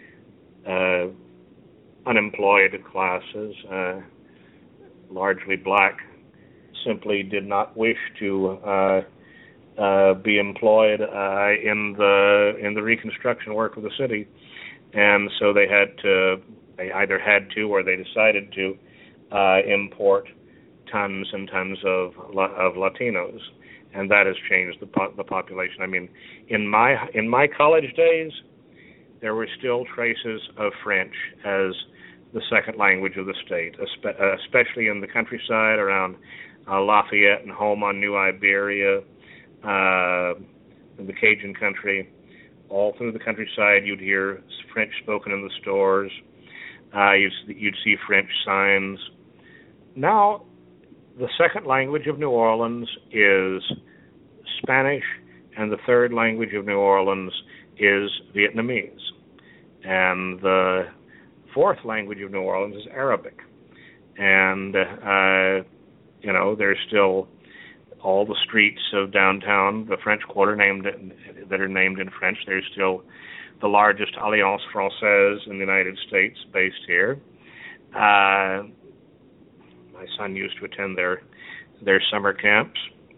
unemployed classes, largely black, simply did not wish to be employed in the reconstruction work of the city, and so they either had to or they decided to import tons and tons of Latinos, and that has changed the population. I mean, in my college days, there were still traces of French as the second language of the state, especially in the countryside around Lafayette and home on New Iberia, in the Cajun country. All through the countryside, you'd hear French spoken in the stores. You'd see French signs. Now, the second language of New Orleans is Spanish, and the third language of New Orleans is Vietnamese. And the fourth language of New Orleans is Arabic. And, there's still all the streets of downtown, the French Quarter that are named in French. There's still the largest Alliance Française in the United States based here. My son used to attend their summer camps.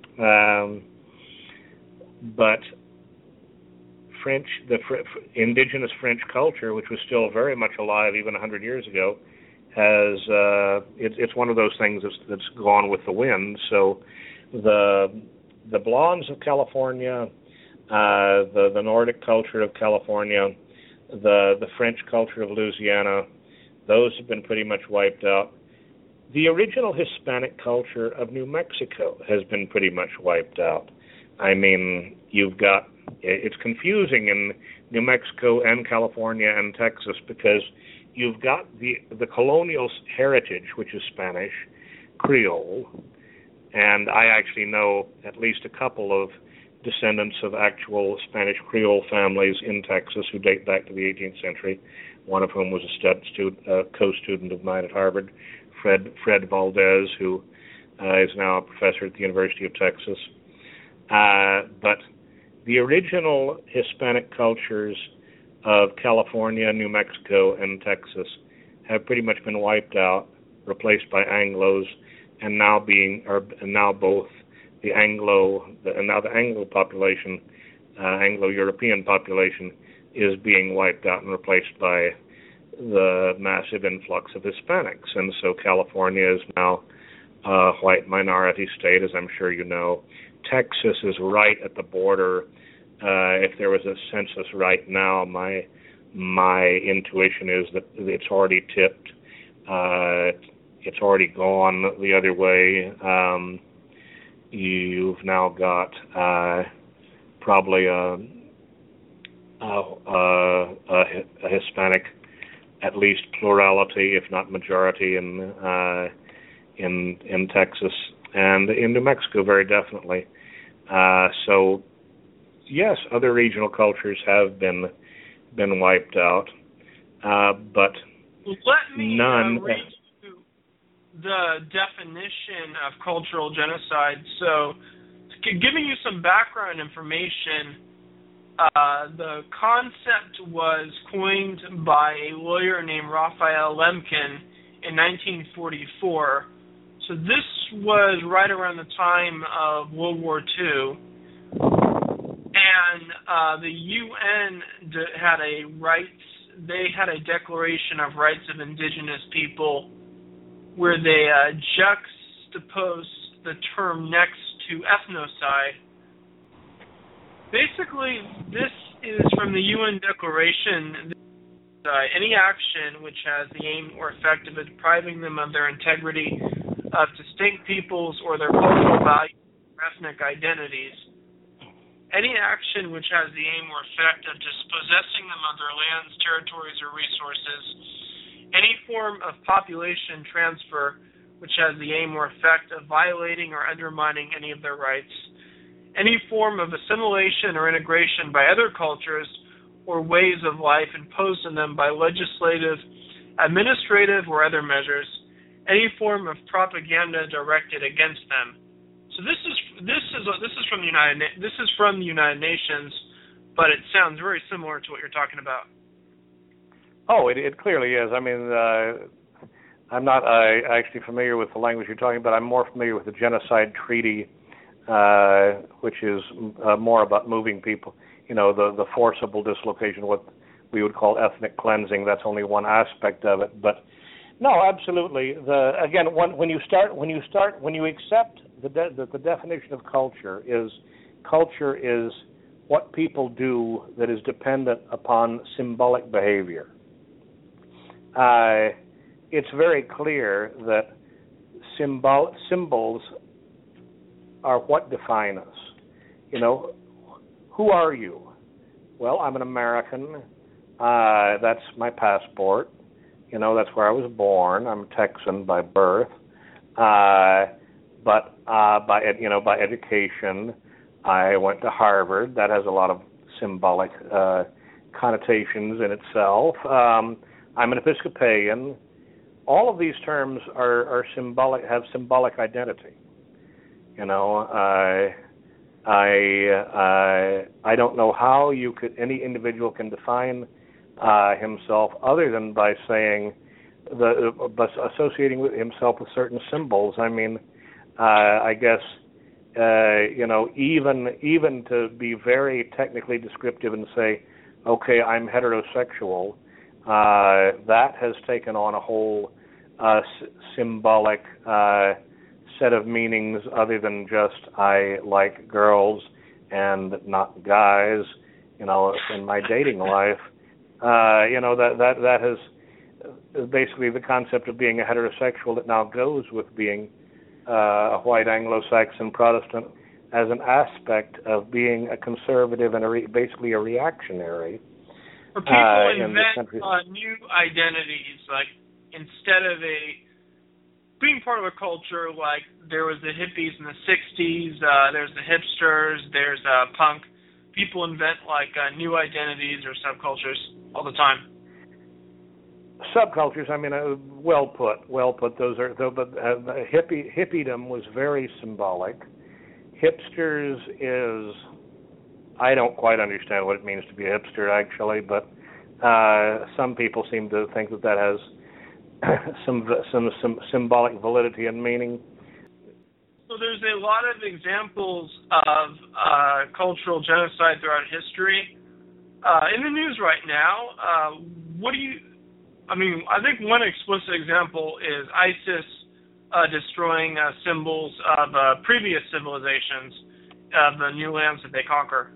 But indigenous French culture, which was still very much alive even 100 years ago, it's one of those things that's gone with the wind. So the blondes of California, the Nordic culture of California, the French culture of Louisiana, those have been pretty much wiped out. The original Hispanic culture of New Mexico has been pretty much wiped out. I mean, it's confusing in New Mexico and California and Texas because you've got the colonial heritage, which is Spanish, Creole, and I actually know at least a couple of descendants of actual Spanish Creole families in Texas who date back to the 18th century, one of whom was a co-student of mine at Harvard, Fred Valdez, who is now a professor at the University of Texas. But the original Hispanic cultures of California, New Mexico, and Texas have pretty much been wiped out, replaced by Anglos, and now both the Anglo population, Anglo-European population, is being wiped out and replaced by the massive influx of Hispanics. And so California is now a white minority state, as I'm sure you know. Texas is right at the border. If there was a census right now, my intuition is that it's already tipped. It's already gone the other way. You've now got probably a Hispanic, at least plurality, if not majority, in Texas and in New Mexico, very definitely. So, yes, other regional cultures have been wiped out, but let me none. Read you the definition of cultural genocide. So, giving you some background information, the concept was coined by a lawyer named Raphael Lemkin in 1944. So this was right around the time of World War II. And the UN had they had a Declaration of Rights of Indigenous People where they juxtaposed the term next to ethnocide. Basically, this is from the UN Declaration. Any action which has the aim or effect of depriving them of their integrity of distinct peoples or their cultural values or ethnic identities. Any action which has the aim or effect of dispossessing them of their lands, territories, or resources. Any form of population transfer which has the aim or effect of violating or undermining any of their rights. Any form of assimilation or integration by other cultures or ways of life imposed on them by legislative, administrative, or other measures. Any form of propaganda directed against them. So this is from the United Nations, but it sounds very similar to what you're talking about. Oh, it clearly is. I mean, I'm not actually familiar with the language you're talking about. I'm more familiar with the Genocide Treaty, which is more about moving people. You know, the forcible dislocation, what we would call ethnic cleansing. That's only one aspect of it, but no, absolutely. When you accept the definition of culture is what people do that is dependent upon symbolic behavior. It's very clear that symbols are what define us. You know, who are you? Well, I'm an American. That's my passport. You know, that's where I was born. I'm a Texan by birth. But by education, I went to Harvard. That has a lot of symbolic connotations in itself. I'm an Episcopalian. All of these terms are symbolic, have symbolic identity. You know, I don't know how any individual can define himself other than by saying associating with himself with certain symbols. I mean, I guess even to be very technically descriptive and say, okay, I'm heterosexual, that has taken on a whole symbolic set of meanings other than just I like girls and not guys. You know, in my dating life, that has basically the concept of being a heterosexual that now goes with being a white Anglo-Saxon Protestant as an aspect of being a conservative and basically a reactionary. Or people invent new identities, like instead of being part of a culture, like there was the hippies in the 60s, there's the hipsters, there's punk. People invent new identities or subcultures all the time. Subcultures, I mean, well put. Those are, but hippiedom was very symbolic. Hipsters is, I don't quite understand what it means to be a hipster actually, but some people seem to think that has some symbolic validity and meaning. So there's a lot of examples of cultural genocide throughout history. In the news right now, I think one explicit example is ISIS destroying symbols of previous civilizations of the new lands that they conquer.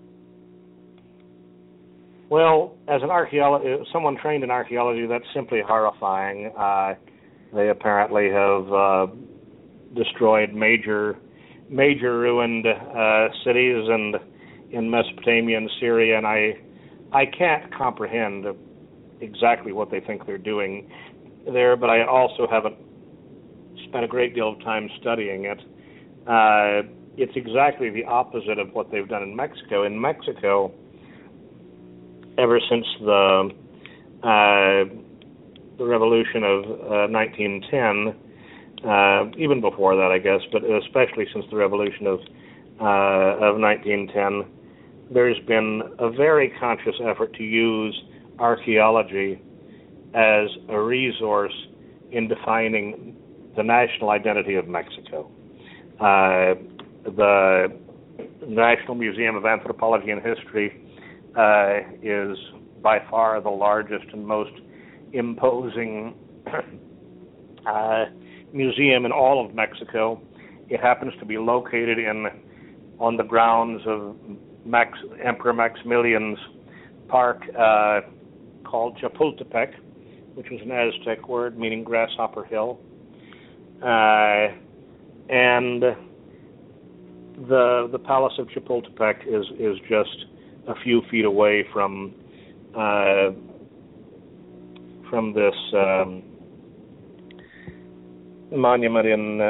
Well, as someone trained in archaeology, that's simply horrifying. They apparently have destroyed major ruined cities and in Mesopotamia and Syria, and I can't comprehend exactly what they think they're doing there, but I also haven't spent a great deal of time studying it. It's exactly the opposite of what they've done in Mexico. In Mexico, ever since the revolution of 1910, even before that, I guess, but especially since the revolution of 1910, there's been a very conscious effort to use archaeology as a resource in defining the national identity of Mexico. The National Museum of Anthropology and History is by far the largest and most imposing museum in all of Mexico. It happens to be located on the grounds of Emperor Maximilian's park called Chapultepec, which was an Aztec word meaning grasshopper hill. And the Palace of Chapultepec is just a few feet away from this monument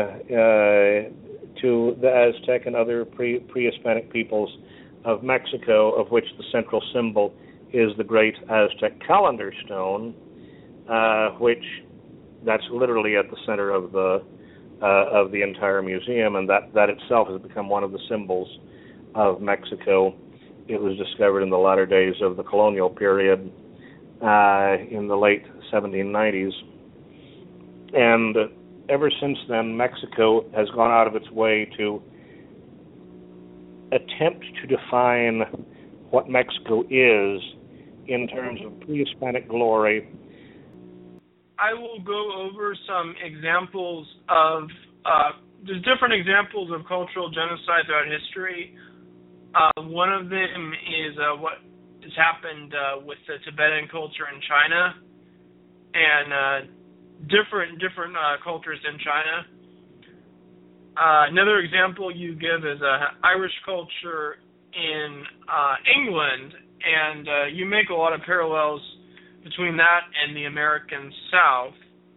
to the Aztec and other pre-Hispanic peoples of Mexico, of which the central symbol is the great Aztec calendar stone, which that's literally at the center of the entire museum, and that itself has become one of the symbols of Mexico. It was discovered in the latter days of the colonial period in the late 1790s, and ever since then, Mexico has gone out of its way to attempt to define what Mexico is in terms of pre-Hispanic glory. I will go over some examples of, there's different examples of cultural genocide throughout history. One of them is what has happened with the Tibetan culture in China, and different cultures in China. Another example you give is Irish culture in England, and you make a lot of parallels between that and the American South.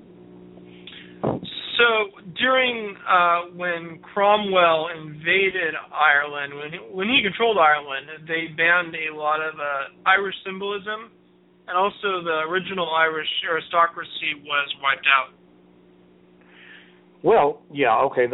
So during when Cromwell invaded Ireland, when he controlled Ireland, they banned a lot of Irish symbolism, and also the original Irish aristocracy was wiped out. Well, yeah, okay.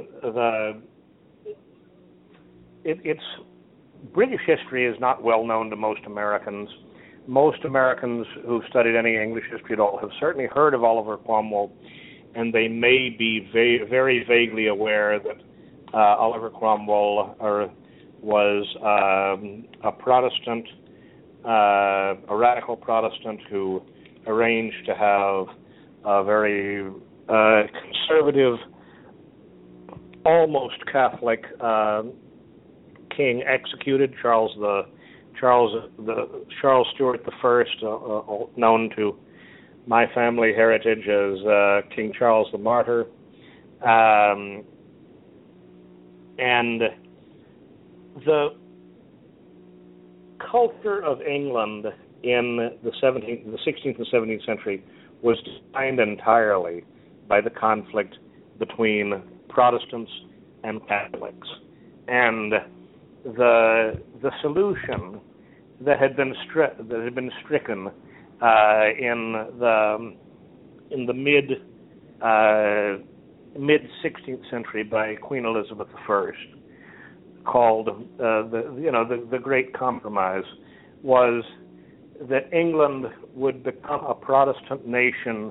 It's British history is not well known to most Americans. Most Americans who've studied any English history at all have certainly heard of Oliver Cromwell, and they may be very vaguely aware that Oliver Cromwell was a Protestant, a radical Protestant who arranged to have a very conservative, almost Catholic king executed, Charles Stuart I, known to my family heritage as King Charles the Martyr, and the culture of England in the 16th and 17th century was defined entirely by the conflict between Protestants and Catholics, and the solution that had been stricken in the mid 16th century by Queen Elizabeth I, called the Great Compromise, was that England would become a Protestant nation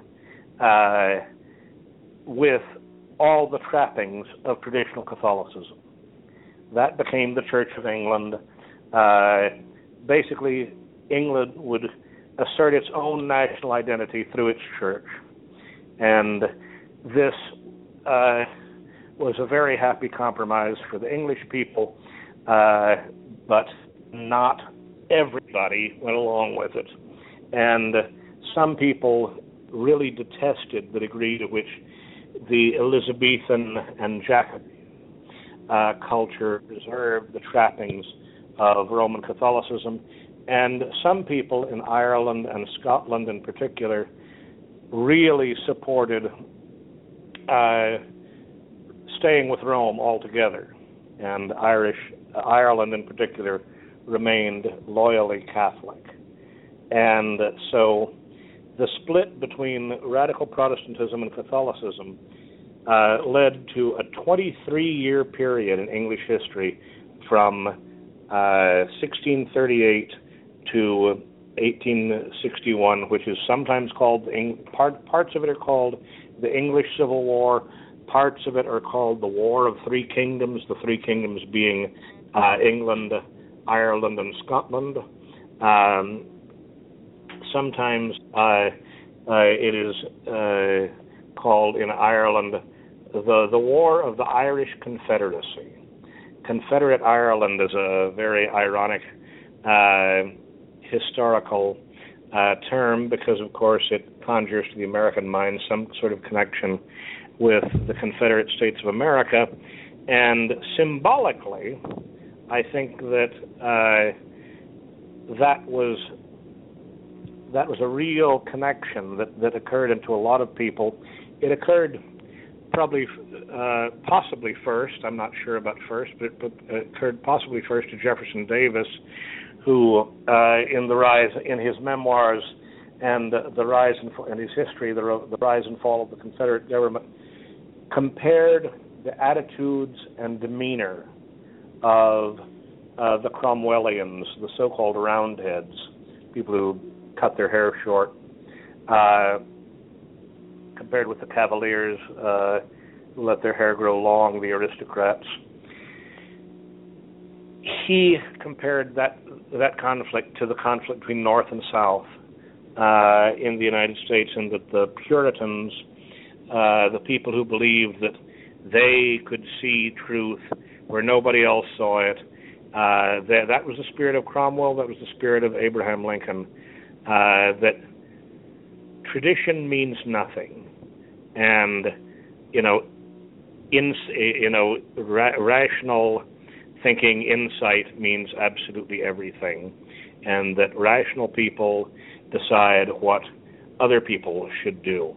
with all the trappings of traditional Catholicism. That became the Church of England. Basically, England would assert its own national identity through its church. And this was a very happy compromise for the English people, but not everybody went along with it. And some people really detested the degree to which the Elizabethan and Jacobin culture preserved the trappings of Roman Catholicism, and some people in Ireland and Scotland in particular really supported staying with Rome altogether, and Ireland in particular remained loyally Catholic. And so the split between radical Protestantism and Catholicism led to a 23-year period in English history from 1638 to 1861, which is sometimes called, parts of it are called the English Civil War, parts of it are called the War of Three Kingdoms, the Three Kingdoms being England, Ireland, and Scotland. Sometimes it is called in Ireland the War of the Irish Confederacy. Confederate Ireland is a very ironic historical term because, of course, it conjures to the American mind some sort of connection with the Confederate States of America. And symbolically, I think that that was a real connection that occurred into a lot of people. It occurred possibly first, I'm not sure about first, but it occurred possibly first to Jefferson Davis, who in his memoirs and the rise and his history, the rise and fall of the Confederate government, compared the attitudes and demeanor of the Cromwellians, the so-called Roundheads, people who cut their hair short, compared with the Cavaliers, who let their hair grow long, the aristocrats. He compared that conflict to the conflict between North and South in the United States, and that the Puritans, the people who believed that they could see truth where nobody else saw it, that was the spirit of Cromwell, that was the spirit of Abraham Lincoln, that tradition means nothing, and rational thinking, insight means absolutely everything, and that rational people decide what other people should do.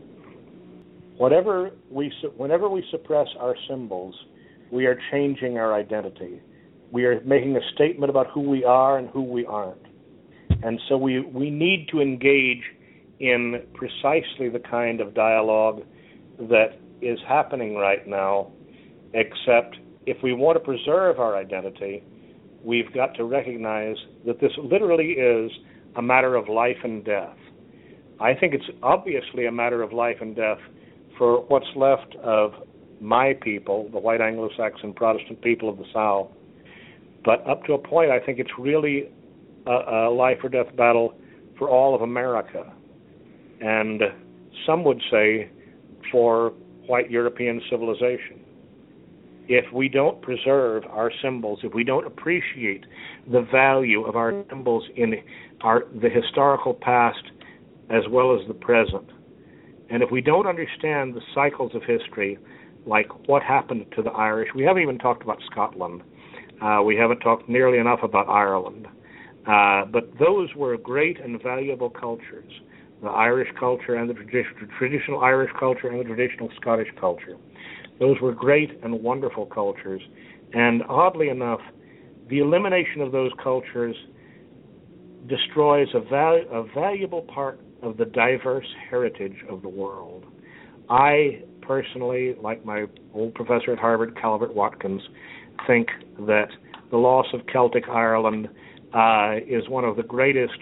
Whenever we suppress our symbols, we are changing our identity. We are making a statement about who we are and who we aren't. And so we need to engage in precisely the kind of dialogue that is happening right now, except if we want to preserve our identity, we've got to recognize that this literally is a matter of life and death. I think it's obviously a matter of life and death for what's left of my people, the white Anglo-Saxon Protestant people of the South. But up to a point, I think it's really a life or death battle for all of America. And some would say for white European civilization. If we don't preserve our symbols, if we don't appreciate the value of our symbols in the historical past as well as the present, and if we don't understand the cycles of history, like what happened to the Irish, we haven't even talked about Scotland, we haven't talked nearly enough about Ireland, but those were great and valuable cultures, the Irish culture and the traditional Irish culture and the traditional Scottish culture. Those were great and wonderful cultures, and oddly enough, the elimination of those cultures destroys a valuable part of the diverse heritage of the world. I personally, like my old professor at Harvard, Calvert Watkins, think that the loss of Celtic Ireland is one of the greatest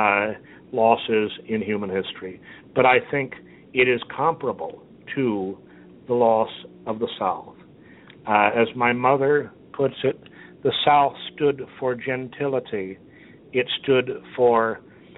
losses in human history. But I think it is comparable to the loss of the South. As my mother puts it, the South stood for gentility. It stood for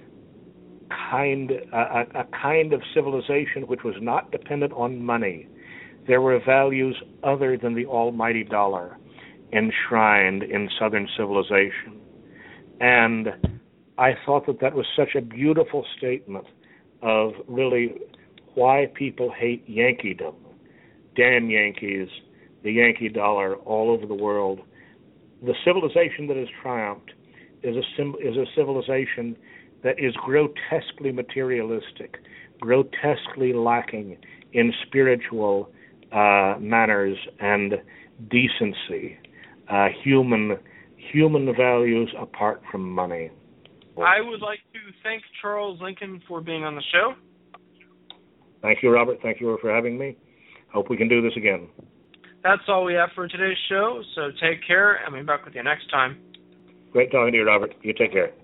a kind of civilization which was not dependent on money. There were values other than the almighty dollar enshrined in Southern civilization. And I thought that was such a beautiful statement of really why people hate Yankeedom. Damn Yankees, the Yankee dollar all over the world. The civilization that has triumphed is a civilization that is grotesquely materialistic, grotesquely lacking in spiritual manners and decency, human values apart from money. I would like to thank Charles Lincoln for being on the show. Thank you, Robert. Thank you for having me. Hope we can do this again. That's all we have for today's show, so take care, and we'll be back with you next time. Great talking to you, Robert. You take care.